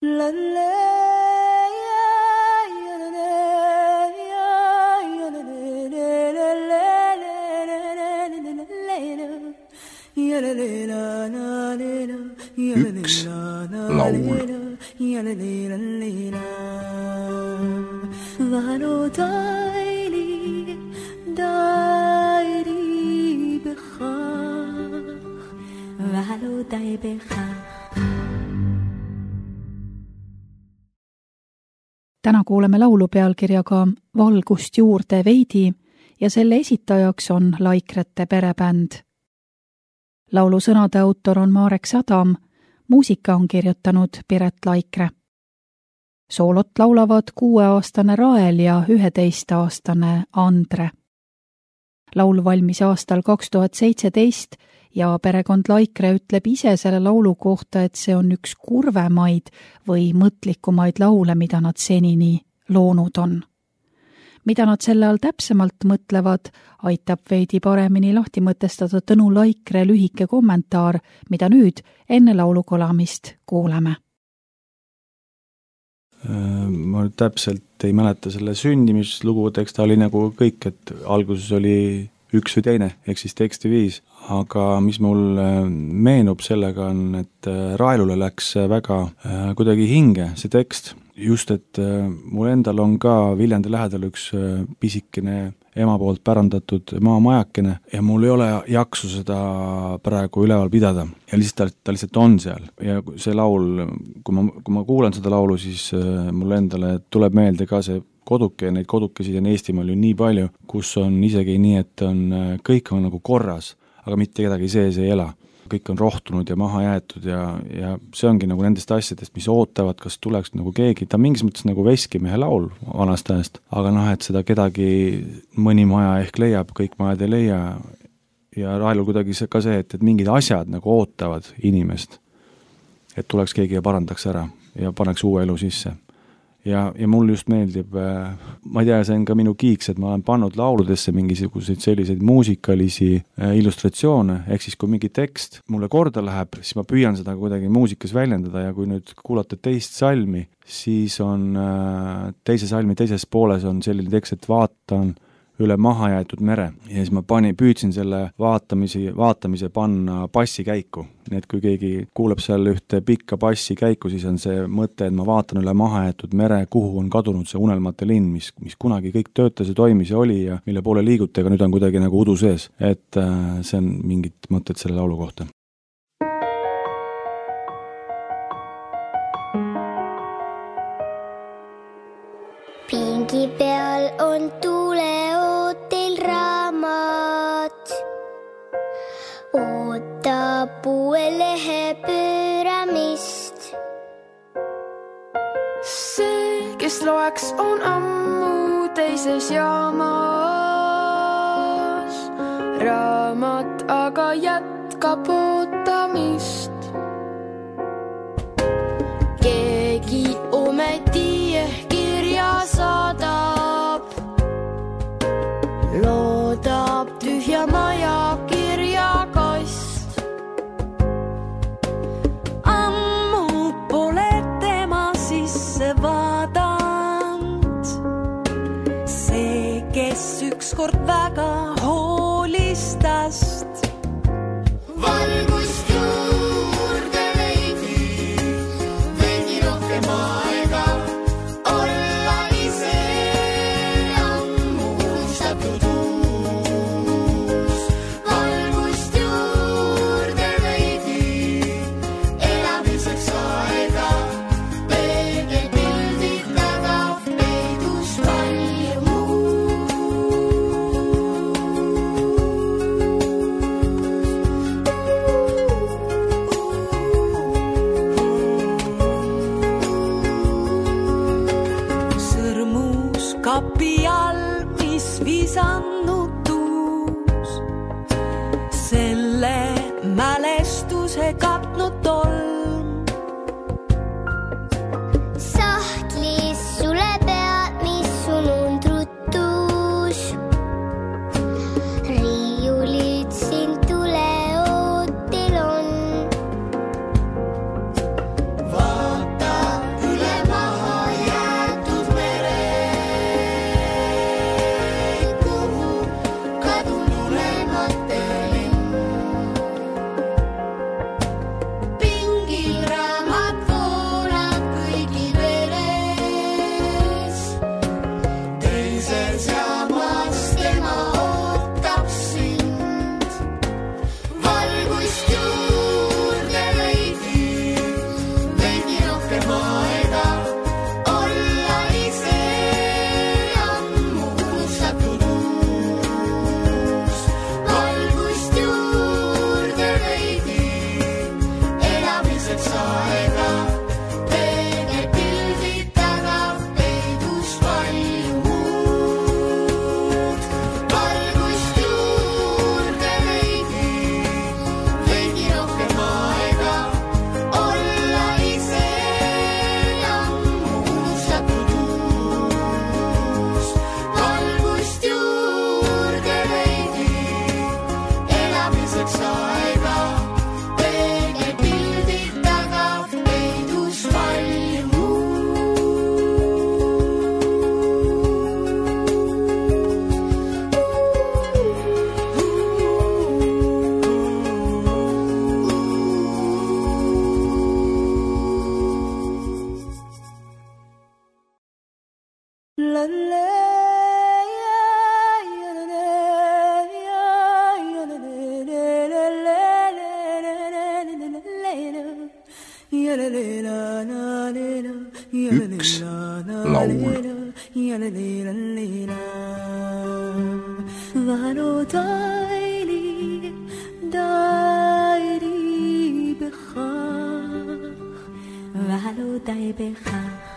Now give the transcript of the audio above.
Üks laul. Täna kuuleme laulu pealkirjaga Valgust juurde veidi ja selle esitajaks on Laikrete perebänd. Laulu sõnade autor on Marek Sadam, muusika on kirjutanud Piret Laikre. Soolot laulavad 6-aastane Rael ja 11-aastane Andre. Laul valmis aastal 2017 ja perekond Laikre ütleb ise selle laulu kohta, et see on üks kurvemaid või mõtlikumaid laule, mida nad senini loonud on. Mida nad selle all täpsemalt mõtlevad, aitab veidi paremini lahti mõtestada Tõnu Laikre lühike kommentaar, mida nüüd enne laulu kolamist kuuleme. Ma täpselt ei mäleta selle sündimislugudeks, ta oli nagu kõik, et alguses oli üks või teine, ehk siis tekstiviis, aga mis mul meenub sellega on, et Raelule läks väga kuidagi hinge see tekst, just et mul endal on ka Viljandi lähedal üks pisikene ema poolt pärandatud maamajakene ja mul ei ole jaksu seda praegu üleval pidada ja ta lihtsalt on seal ja see laul, kui ma kuulan seda laulu, siis mulle endale tuleb meelde ka see koduke, neid kodukesi on Eestimaal ju nii palju, kus on isegi nii, et kõik on nagu korras, aga mitte kedagi sees ei ela. Kõik on rohtunud ja maha jäetud ja see ongi nagu nendest asjadest, mis ootavad, kas tuleks nagu keegi, ta mingis mõttes nagu veskimehe laul vanast ajast, aga et seda kedagi mõni maja ehk leiab, kõik majad ei leia ja Raelul kuidagi ka see, et mingid asjad nagu ootavad inimest, et tuleks keegi ja parandaks ära ja paneks uue elu sisse. Ja mul just meeldib, ma ei tea, see on ka minu kiiks, et ma olen pannud lauludesse mingisuguseid selliseid muusikalisi illustratsioone, ehk siis kui mingi tekst mulle korda läheb, siis ma püüan seda kuidagi muusikas väljendada ja kui nüüd kuulata teist salmi, siis on teise salmi teises pooles on selline tekst, et vaatan üle maha jäetud mere ja siis ma püüdsin selle vaatamise panna bassi käiku. Nii et kui keegi kuuleb seal ühte pikka bassi käiku, siis on see mõte, et ma vaatan üle maha jäetud mere, kuhu on kadunud see unelmate linn, mis kunagi kõik töötas ja toimis ja oli ja mille poole liiguti, aga nüüd on kuidagi nagu udu sees. Et see on mingid mõtted selle laulu kohta. Pingi peal on tuleootel raamat, ootab uue lehe pööramist. See, kes loeks, on ammu teises jaamas. Raamat aga jätkab ootamist. Keegi ometi kirja saadab, loodab tühja maja kirjakast. Ammu pole tema sisse vaadanud, see, kes ükskord väga hoolis tast. Valgust juurde veidi rohkem aega olla ise ammustatud uus. Valgust juurde veidi elamiseks aega, peegelpildid taga peidus palju muud. üks laul. ולא די בכך